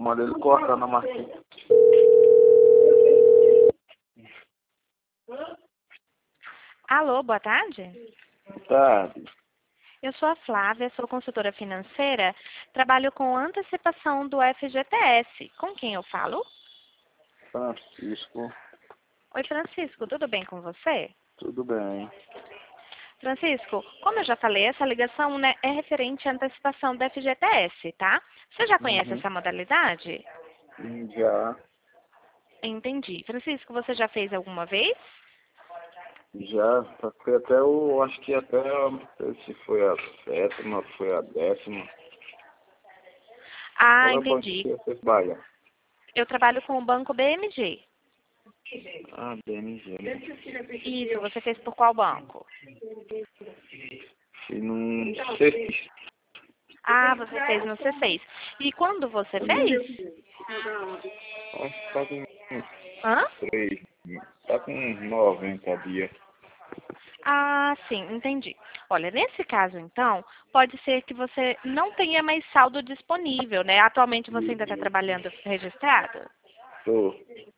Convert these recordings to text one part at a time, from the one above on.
manda ele cortar na marquinha. Alô, boa tarde. Tá, Eu sou a Flávia, sou consultora financeira, trabalho com antecipação do FGTS. Com quem eu falo? Francisco, Oi, Francisco, tudo bem com você? tudo bem? Francisco, como eu já falei, essa ligação, né, é referente à antecipação do FGTS, tá? Você já conhece Uhum. essa modalidade? Já, Entendi. Francisco, você já fez alguma vez? foi até acho que até, não sei se foi a 7ª, foi a 10ª. Ah, Qual é o banco entendi. que você trabalha? Eu trabalho com o banco BMG. Ah, BMG. Isso, você fez por qual banco? E não sei se Ah, você fez no C6. E quando você fez? acho que tá com Hã? 3, tá com uns 90 dias. Ah, sim, entendi. Olha, nesse caso, então, pode ser que você não tenha mais saldo disponível, né? Atualmente você ainda está trabalhando registrado? Tô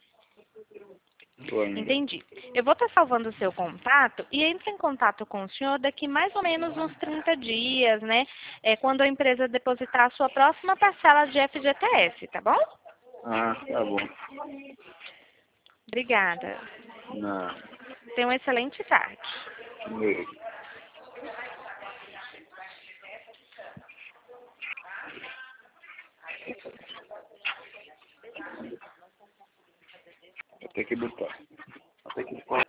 ainda. Entendi. Eu vou estar salvando o seu contato e entro em contato com o senhor daqui mais ou menos uns 30 dias, né? É quando a empresa depositar a sua próxima parcela de FGTS, tá bom? Ah, tá bom. Obrigada. Não, Tenha uma excelente tarde. mesmo. Vou ter que botar. Vou ter que botar.